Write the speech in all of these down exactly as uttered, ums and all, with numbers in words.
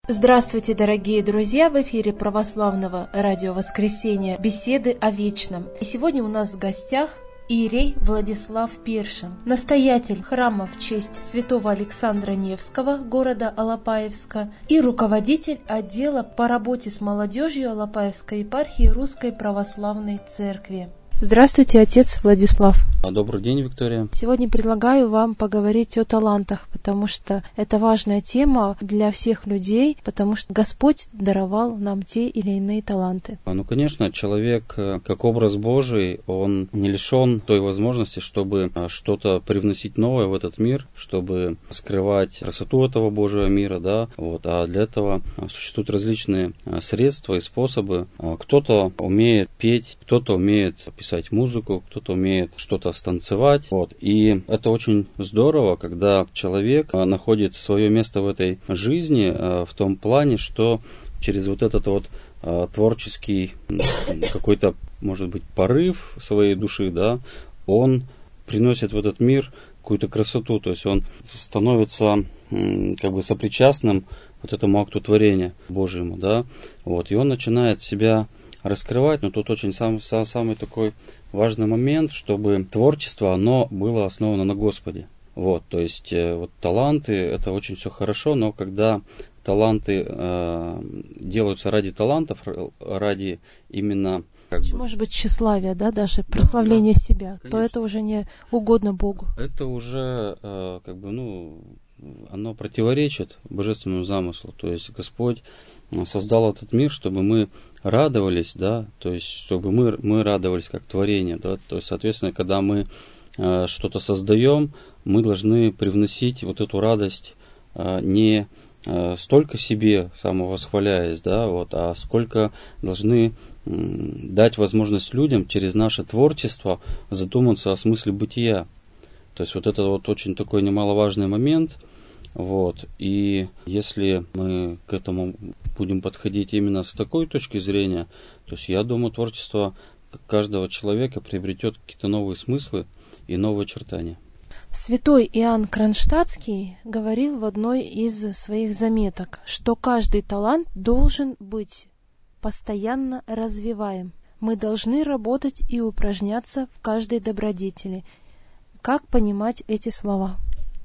Здравствуйте, дорогие друзья! В эфире православного радио «Воскресенье» беседы о вечном. И сегодня у нас в гостях иерей Владислав Першин, настоятель храма в честь святого Александра Невского города Алапаевска и руководитель отдела по работе с молодежью Алапаевской епархии Русской Православной Церкви. Здравствуйте, отец Владислав. Добрый день, Виктория. Сегодня предлагаю вам поговорить о талантах, потому что это важная тема для всех людей, потому что Господь даровал нам те или иные таланты. Ну, конечно, человек, как образ Божий, он не лишен той возможности, чтобы что-то привносить новое в этот мир, чтобы скрывать красоту этого Божьего мира, да, вот. А для этого существуют различные средства и способы. Кто-то умеет петь, кто-то умеет писать музыку, кто-то умеет что-то станцевать. Вот. И это очень здорово, когда человек находит свое место в этой жизни в том плане, что через вот этот вот творческий какой-то, может быть, порыв своей души, да, он приносит в этот мир какую-то красоту, то есть он становится как бы сопричастным вот этому акту творения Божьему, да, вот, и он начинает себя раскрывать, но тут очень сам, сам, самый такой важный момент, чтобы творчество, оно было основано на Господе. Вот, то есть э, вот таланты, это очень все хорошо, но когда таланты э, делаются ради талантов, ради именно... Как бы, может быть, тщеславие, да, даже прославление да, себя, конечно. То это уже не угодно Богу. Это уже, э, как бы, ну, оно противоречит божественному замыслу. То есть Господь создал этот мир, чтобы мы радовались, да, то есть чтобы мы, мы радовались как творение, да, то есть, соответственно, когда мы э, что-то создаем, мы должны привносить вот эту радость э, не э, столько себе самовосхваляясь, да, вот, а сколько должны э, дать возможность людям через наше творчество задуматься о смысле бытия. То есть вот это вот очень такой немаловажный момент. Вот. И если мы к этому будем подходить именно с такой точки зрения, то есть я думаю, творчество каждого человека приобретет какие-то новые смыслы и новые очертания. Святой Иоанн Кронштадтский говорил в одной из своих заметок, что каждый талант должен быть постоянно развиваем. Мы должны работать и упражняться в каждой добродетели. Как понимать эти слова?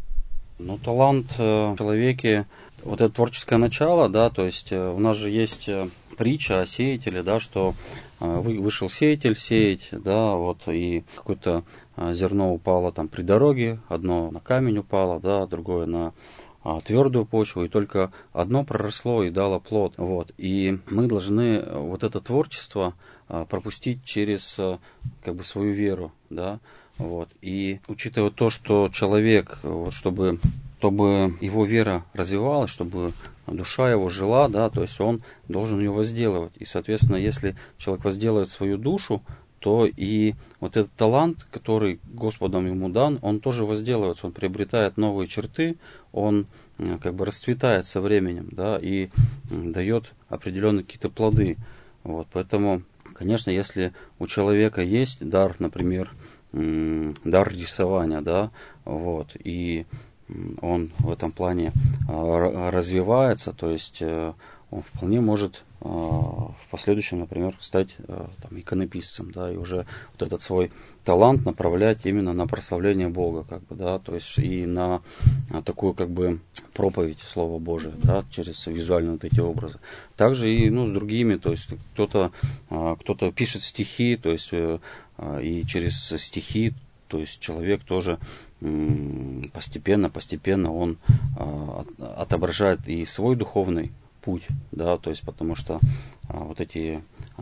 Ну, талант в человеке, вот это творческое начало, да, то есть у нас же есть притча о сеятеле, да, что вышел сеятель сеять, да, вот, и какое-то зерно упало там при дороге, одно на камень упало, да, другое на твердую почву, и только одно проросло и дало плод, вот, и мы должны вот это творчество пропустить через, как бы, свою веру, да. Вот. И учитывая то, что человек, вот, чтобы, чтобы его вера развивалась, чтобы душа его жила, да, то есть он должен ее возделывать. И, соответственно, если человек возделывает свою душу, то и вот этот талант, который Господом ему дан, он тоже возделывается, он приобретает новые черты, он как бы расцветает со временем, да, и дает определенные какие-то плоды. Вот. Поэтому, конечно, если у человека есть дар, например, дар рисования, да, вот, и он в этом плане развивается, то есть он вполне может в последующем, например, стать там иконописцем, да, и уже вот этот свой талант направлять именно на прославление Бога, как бы, да, то есть и на такую, как бы, проповедь Слова Божия, да, через визуальные вот эти образы. Также и, ну, с другими, то есть кто-то, кто-то пишет стихи, то есть и через стихи, то есть человек тоже постепенно, постепенно он отображает и свой духовный путь, да, то есть потому что а, вот эти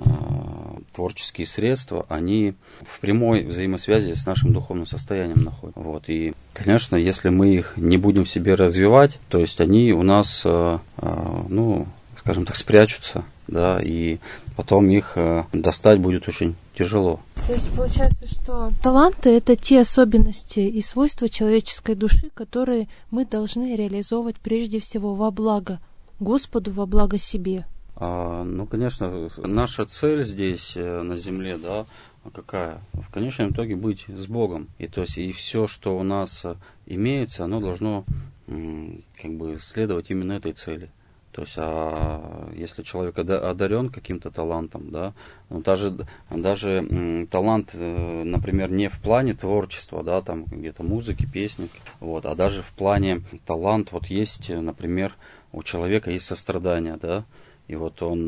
а, творческие средства, они в прямой взаимосвязи с нашим духовным состоянием находятся. Вот, и, конечно, если мы их не будем в себе развивать, то есть они у нас, а, а, ну, скажем так, спрячутся, да, и потом их а, достать будет очень тяжело. То есть получается, что таланты — это те особенности и свойства человеческой души, которые мы должны реализовывать прежде всего во благо Господу, во благо себе. А, ну, конечно, наша цель здесь на земле, да, какая? В конечном итоге быть с Богом. И то есть и все, что у нас имеется, оно должно как бы следовать именно этой цели. То есть, а если человек одарен каким-то талантом, да, ну, даже, даже м, талант, э, например, не в плане творчества, да, там где-то музыки, песни, вот, а даже в плане талант, вот есть, например, у человека есть сострадание, да, и вот он,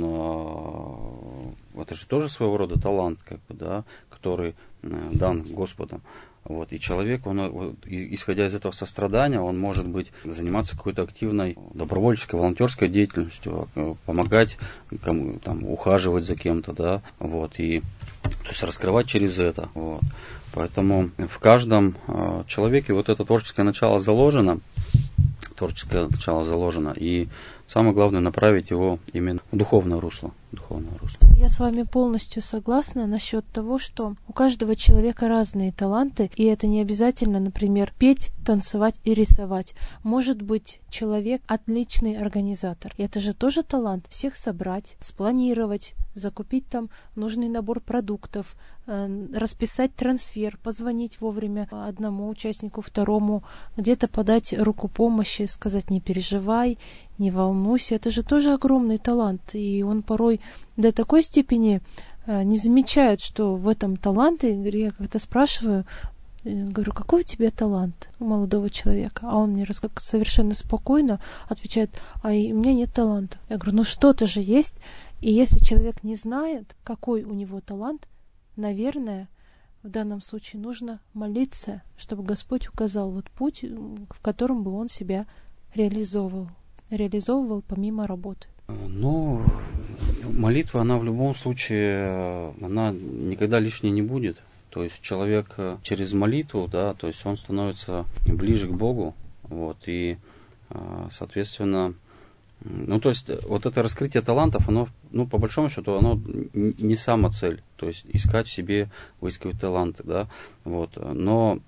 э, это же тоже своего рода талант, как бы, да, который э, дан Господом. Вот, и человек, он, вот, исходя из этого сострадания, он может быть заниматься какой-то активной добровольческой, волонтерской деятельностью, помогать кому, там, ухаживать за кем-то, да, вот, и то есть раскрывать через это. Вот. Поэтому в каждом э, человеке вот это творческое начало заложено, творческое начало заложено, и самое главное направить его именно в духовное русло. Духовное русло. Я с вами полностью согласна насчет того, что у каждого человека разные таланты, и это не обязательно, например, петь, танцевать и рисовать. Может быть, человек отличный организатор. И это же тоже талант. Всех собрать, спланировать, закупить там нужный набор продуктов, э, расписать трансфер, позвонить вовремя одному участнику, второму, где-то подать руку помощи, сказать «не переживай», «не волнуйся». Это же тоже огромный талант, и он порой до такой степени э, не замечает, что в этом талант. И я как-то спрашиваю, говорю, какой у тебя талант у молодого человека? А он мне как совершенно спокойно отвечает, а у меня нет таланта. Я говорю, ну что-то же есть. И если человек не знает, какой у него талант, наверное, в данном случае нужно молиться, чтобы Господь указал вот путь, в котором бы он себя реализовывал. Реализовывал помимо работы. Ну, молитва, она в любом случае, она никогда лишней не будет. То есть человек через молитву, да, то есть он становится ближе к Богу, вот, и, соответственно, ну, то есть вот это раскрытие талантов, оно, ну, по большому счету, оно не сама цель, то есть искать в себе, выискивать таланты, да, вот, но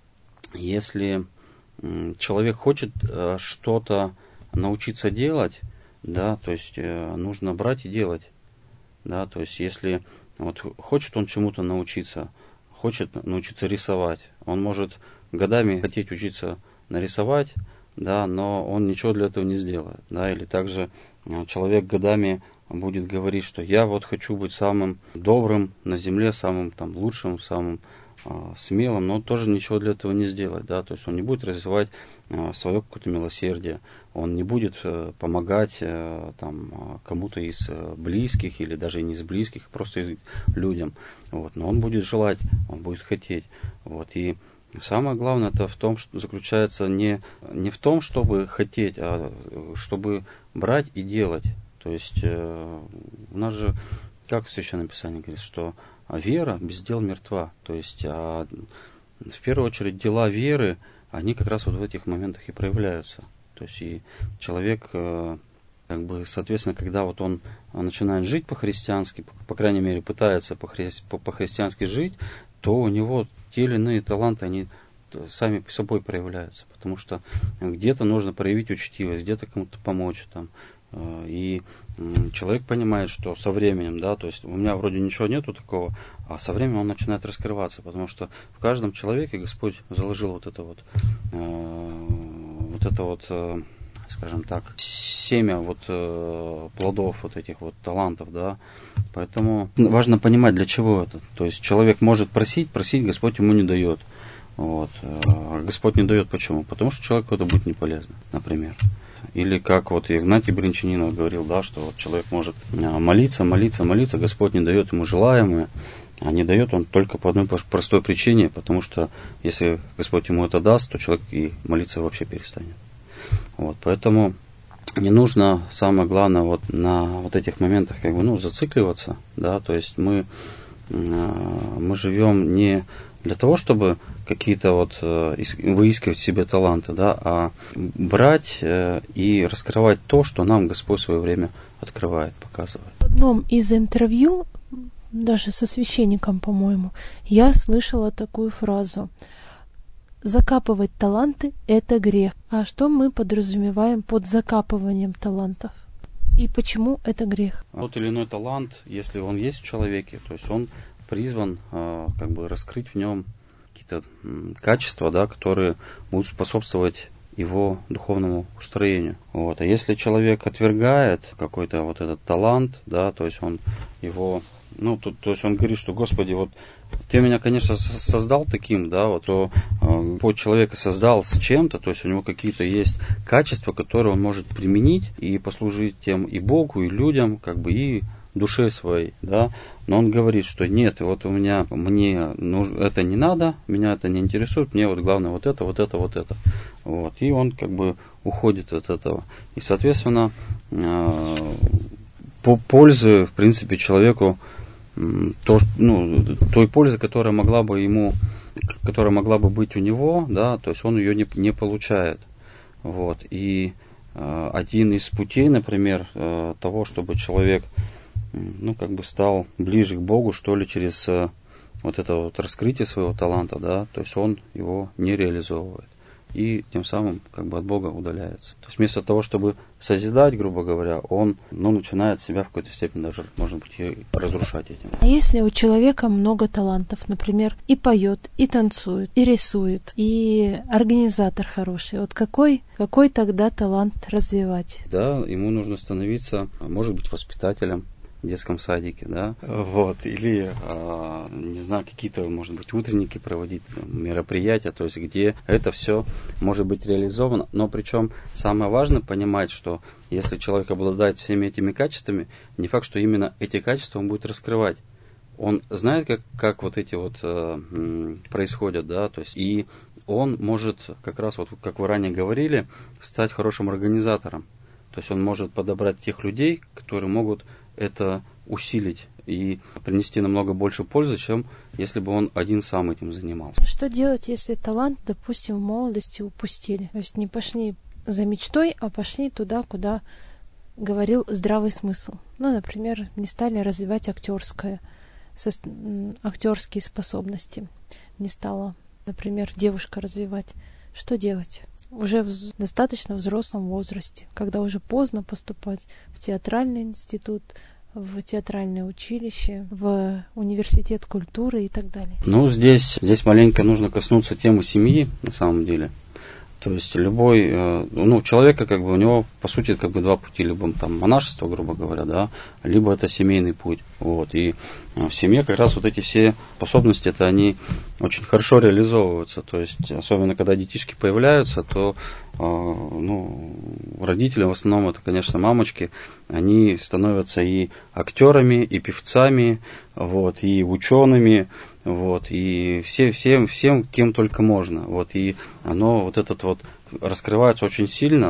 если человек хочет что-то научиться делать, да, то есть нужно брать и делать, да, то есть если вот хочет он чему-то научиться, хочет научиться рисовать, он может годами хотеть учиться нарисовать, да, но он ничего для этого не сделает, да, или также человек годами будет говорить, что я вот хочу быть самым добрым на земле, самым там лучшим, самым э, смелым, но он тоже ничего для этого не сделает, да, то есть он не будет развивать э, свое какое-то милосердие, он не будет э, помогать э, там кому-то из э, близких или даже не из близких, просто людям, вот, но он будет желать, он будет хотеть, вот, и самое главное это в том, что заключается не, не в том, чтобы хотеть, а чтобы брать и делать. То есть э, у нас же, как в Священном Писании говорит, что вера без дел мертва. То есть а, в первую очередь дела веры, они как раз вот в этих моментах и проявляются. То есть и человек, э, как бы, соответственно, когда вот он начинает жить по-христиански, по, по крайней мере пытается по-хри- по-христиански жить, то у него те или иные таланты, они сами по собой проявляются, потому что где-то нужно проявить учтивость, где-то кому-то помочь там, и человек понимает, что со временем, да, то есть у меня вроде ничего нету такого, а со временем он начинает раскрываться, потому что в каждом человеке Господь заложил вот это вот, вот это вот, скажем так, семя вот плодов вот этих вот талантов, да, поэтому важно понимать, для чего это. То есть человек может просить, просить, Господь ему не дает. Вот. Господь не дает почему? Потому что человеку это будет не полезно, например. Или как вот Игнатий Бринчанинов говорил, да, что вот человек может молиться, молиться, молиться, Господь не дает ему желаемое, а не дает он только по одной простой причине, потому что если Господь ему это даст, то человек и молиться вообще перестанет. Вот, поэтому не нужно, самое главное, вот на вот этих моментах как бы, ну, зацикливаться, да, то есть мы, мы живем не для того, чтобы какие-то вот выискивать в себе таланты, да, а брать и раскрывать то, что нам Господь в свое время открывает, показывает. В одном из интервью, даже со священником, по-моему, я слышала такую фразу: закапывать таланты – это грех. А что мы подразумеваем под закапыванием талантов? И почему это грех? Тот или иной талант, если он есть в человеке, то есть он призван как бы раскрыть в нем какие-то качества, да, которые будут способствовать его духовному устроению. Вот. А если человек отвергает какой-то вот этот талант, да, то есть он его, ну, то, то есть он говорит, что, Господи, вот Ты меня, конечно, создал таким, да, вот, то э, человека создал с чем-то, то есть у него какие-то есть качества, которые он может применить и послужить тем и Богу, и людям, как бы, и душе своей, да, но он говорит, что нет, вот у меня, мне нужно, это не надо, меня это не интересует, мне вот главное вот это, вот это, вот это, вот, и он как бы уходит от этого, и, соответственно, э, по пользы, в принципе, человеку, то, ну, той пользы, которая могла бы ему, которая могла бы быть у него, да, то есть он ее не, не получает, вот, и э, один из путей, например, э, того, чтобы человек, ну, как бы стал ближе к Богу, что ли, через э, вот это вот раскрытие своего таланта, да, то есть он его не реализовывает. И тем самым как бы от Бога удаляется. То есть вместо того, чтобы созидать, грубо говоря, он, ну, начинает себя в какой-то степени даже, может быть, и разрушать этим. А если у человека много талантов, например, и поет, и танцует, и рисует, и организатор хороший, вот какой, какой тогда талант развивать? Да, ему нужно становиться, может быть, воспитателем в детском садике, да, вот, или, э, не знаю, какие-то, может быть, утренники проводить, мероприятия, то есть где это все может быть реализовано, но причем самое важное понимать, что если человек обладает всеми этими качествами, не факт, что именно эти качества он будет раскрывать. Он знает, как, как вот эти вот э, происходят, да, то есть и он может как раз, вот как вы ранее говорили, стать хорошим организатором, то есть он может подобрать тех людей, которые могут это усилить и принести намного больше пользы, чем если бы он один сам этим занимался. Что делать, если талант, допустим, в молодости упустили? То есть не пошли за мечтой, а пошли туда, куда говорил здравый смысл. Ну, например, не стали развивать актерское, со, актерские способности. Не стала, например, девушка развивать. Что делать? Уже в достаточно взрослом возрасте, когда уже поздно поступать в театральный институт, в театральное училище, в университет культуры и так далее. Ну, здесь, здесь маленько нужно коснуться темы семьи, на самом деле. То есть любой, ну, человека, как бы, у него, по сути, как бы два пути, либо там монашество, грубо говоря, да, либо это семейный путь. Вот. И в семье как раз вот эти все способности, это они очень хорошо реализовываются. То есть, особенно когда детишки появляются, то ну, родители, в основном это, конечно, мамочки, они становятся и актерами, и певцами, вот, и учеными, вот, и все, всем, всем, кем только можно. Вот, и оно вот этот вот раскрывается очень сильно,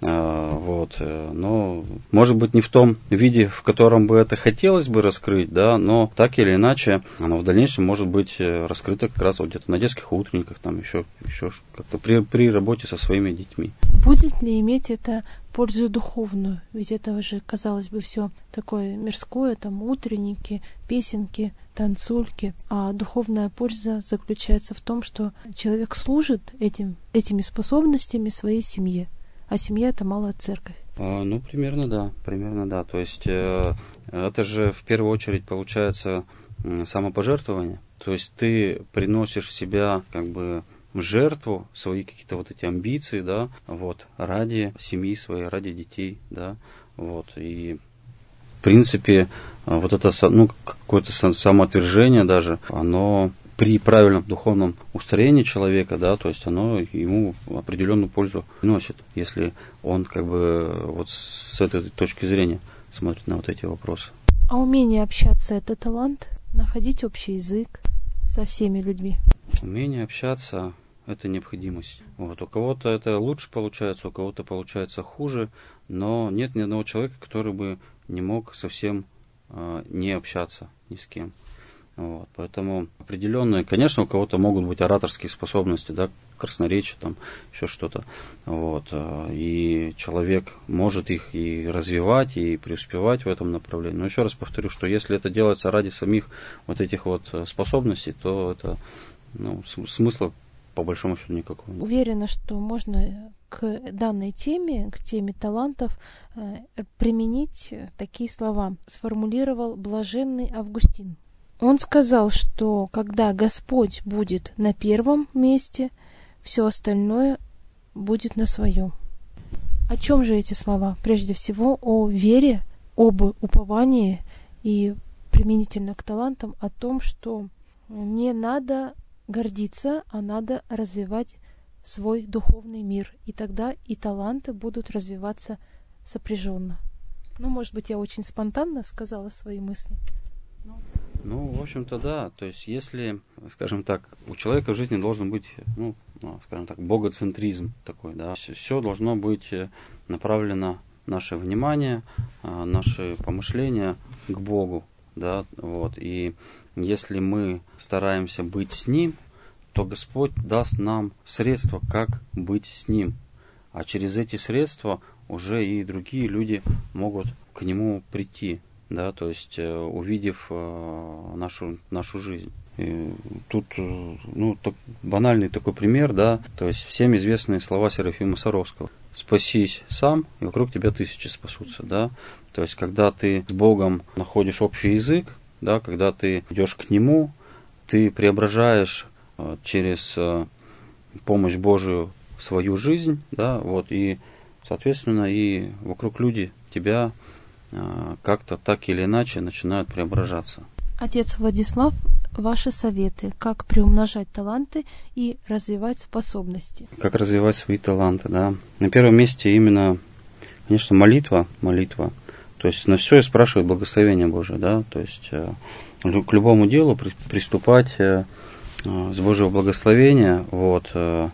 вот, но, может быть, не в том виде, в котором бы это хотелось бы раскрыть, да, но так или иначе оно в дальнейшем может быть раскрыто как раз вот где-то на детских утренниках, там еще, еще как-то при, при работе со своими детьми. Будет ли иметь это пользу духовную? Ведь это же, казалось бы, все такое мирское, там утренники, песенки, танцульки, а духовная польза заключается в том, что человек служит этим, этими способностями своей семье. А семья — это малая церковь. А, ну, примерно да, примерно да. То есть э, это же в первую очередь получается э, самопожертвование. То есть ты приносишь себя как бы в жертву, свои какие-то вот эти амбиции, да, вот, ради семьи своей, ради детей, да, вот. И в принципе вот это, ну, какое-то самоотвержение даже, оно при правильном духовном устроении человека, да, то есть оно ему определенную пользу приносит, если он как бы вот с этой точки зрения смотрит на вот эти вопросы. А умение общаться — это талант? Находить общий язык со всеми людьми? Умение общаться — это необходимость. Вот. У кого-то это лучше получается, у кого-то получается хуже, но нет ни одного человека, который бы не мог совсем э, не общаться ни с кем. Вот, поэтому определенные, конечно, у кого-то могут быть ораторские способности, да, красноречие, там, еще что-то. Вот, и человек может их и развивать, и преуспевать в этом направлении. Но еще раз повторю, что если это делается ради самих вот этих вот способностей, то это, ну, смысла по большому счету никакого нет. Уверена, что можно к данной теме, к теме талантов, применить такие слова. Сформулировал блаженный Августин. Он сказал, что когда Господь будет на первом месте, все остальное будет на своем. О чем же эти слова? Прежде всего о вере, об уповании и применительно к талантам о том, что не надо гордиться, а надо развивать свой духовный мир. И тогда и таланты будут развиваться сопряженно. Ну, может быть, я очень спонтанно сказала свои мысли. Ну, в общем-то, да. То есть, если, скажем так, у человека в жизни должен быть, ну, скажем так, богоцентризм такой, да. Все должно быть направлено, наше внимание, наши помышления к Богу, да, вот. И если мы стараемся быть с Ним, то Господь даст нам средства, как быть с Ним. А через эти средства уже и другие люди могут к Нему прийти, да, то есть увидев нашу, нашу жизнь. И тут, ну, так, банальный такой пример, да, то есть всем известные слова Серафима Саровского. «Спасись сам, и вокруг тебя тысячи спасутся», да. То есть, когда ты с Богом находишь общий язык, да, когда ты идешь к Нему, ты преображаешь через помощь Божию свою жизнь, да, вот, и, соответственно, и вокруг люди тебя как-то так или иначе начинают преображаться. Отец Владислав, ваши советы, как приумножать таланты и развивать способности? Как развивать свои таланты, да. На первом месте именно, конечно, молитва, молитва. То есть на все и спрашивать благословение Божие, да, то есть к любому делу приступать с Божьего благословения, вот,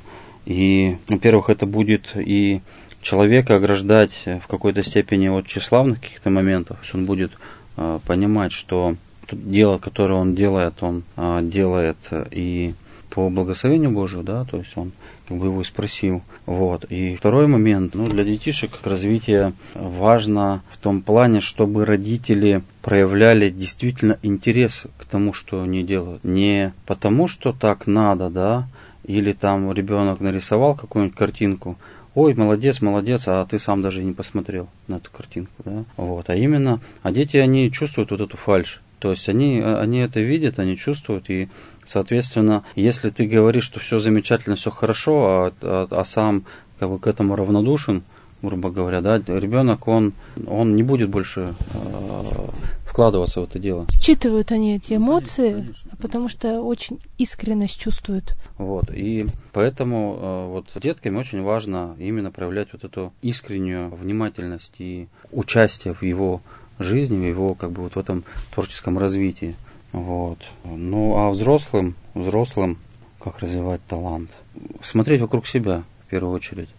и, во-первых, это будет и человека ограждать в какой-то степени от тщеславных каких-то моментов, то есть он будет понимать, что дело, которое он делает, он делает и по благословению Божию, да, то есть он как бы его и спросил. Вот. И второй момент, ну, для детишек развитие важно в том плане, чтобы родители проявляли действительно интерес к тому, что они делают. Не потому, что так надо, да, или там ребенок нарисовал какую-нибудь картинку, ой, молодец, молодец, а ты сам даже не посмотрел на эту картинку, да. Вот. А именно, а дети, они чувствуют вот эту фальшь. То есть они, они это видят, они чувствуют, и, соответственно, если ты говоришь, что все замечательно, все хорошо, а, а, а сам как бы к этому равнодушен, грубо говоря, да, ребенок, он, он не будет больше э, вкладываться в это дело. Считывают они эти эмоции, ну, конечно, конечно. Потому что очень искренность чувствуют. Вот, и поэтому э, вот деткам очень важно именно проявлять вот эту искреннюю внимательность и участие в его жизни, в его как бы вот в этом творческом развитии. Вот. Ну а взрослым, взрослым, как развивать талант? Смотреть вокруг себя в первую очередь.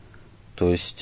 То есть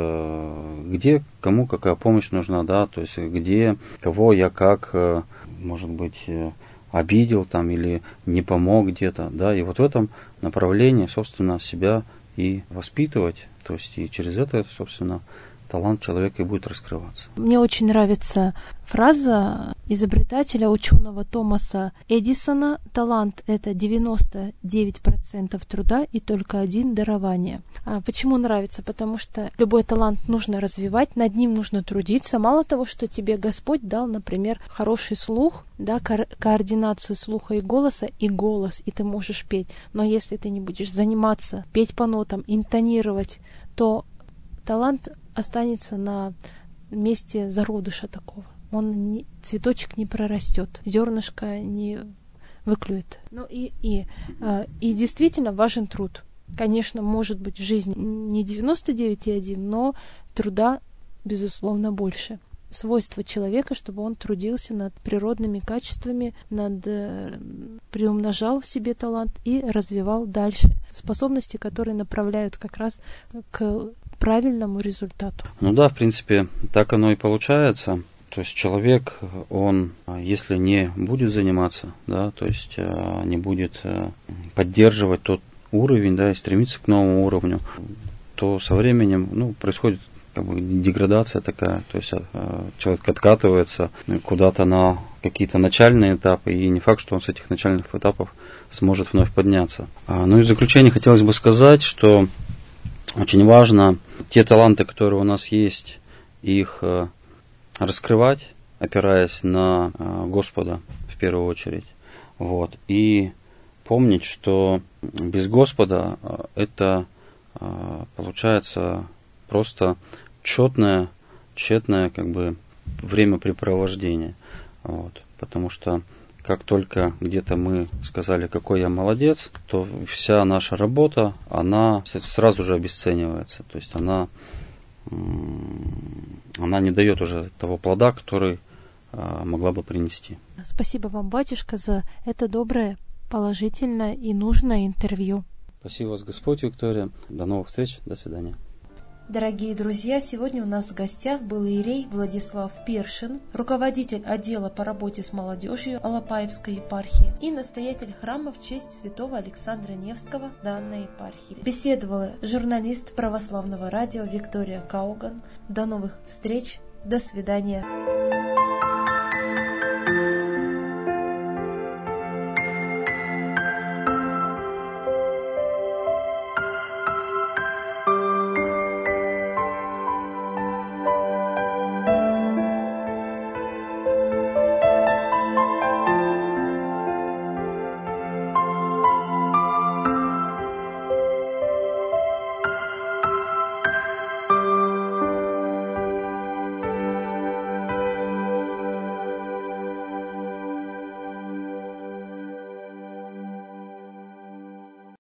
э, где кому какая помощь нужна, да, то есть где кого я как, э, может быть, э, обидел там или не помог где-то, да, и вот в этом направлении, собственно, себя и воспитывать, то есть и через это, собственно, талант человека и будет раскрываться. Мне очень нравится фраза изобретателя, ученого Томаса Эдисона: «Талант – это девяносто девять процентов труда и только один дарование». А почему нравится? Потому что любой талант нужно развивать, над ним нужно трудиться. Мало того, что тебе Господь дал, например, хороший слух, да, ко- координацию слуха и голоса, и голос, и ты можешь петь. Но если ты не будешь заниматься, петь по нотам, интонировать, то талант останется на месте зародыша такого. Он не, цветочек не прорастет, зернышко не выклюет. Ну и, и, и действительно важен труд. Конечно, может быть в жизни не девяносто девять и один, но труда, безусловно, больше. Свойство человека, чтобы он трудился над природными качествами, над, приумножал в себе талант и развивал дальше способности, которые направляют как раз к правильному результату. Ну да, в принципе, так оно и получается. То есть человек, он, если не будет заниматься, да, то есть не будет поддерживать тот уровень, да, и стремиться к новому уровню, то со временем, ну, происходит как бы деградация такая, то есть человек откатывается куда-то на какие-то начальные этапы, и не факт, что он с этих начальных этапов сможет вновь подняться. Ну и в заключение хотелось бы сказать, что очень важно те таланты, которые у нас есть, их раскрывать, опираясь на Господа в первую очередь. Вот. И помнить, что без Господа это получается просто четное, тщетное как бы времяпрепровождение. Вот. Потому что как только где-то мы сказали, какой я молодец, то вся наша работа, она сразу же обесценивается. То есть она, она не дает уже того плода, который могла бы принести. Спасибо вам, батюшка, за это доброе, положительное и нужное интервью. Спасибо вас, Господь, Виктория. До новых встреч. До свидания. Дорогие друзья, сегодня у нас в гостях был иерей Владислав Першин, руководитель отдела по работе с молодежью Алапаевской епархии и настоятель храма в честь святого Александра Невского данной епархии. Беседовала журналист православного радио Виктория Кауган. До новых встреч, до свидания.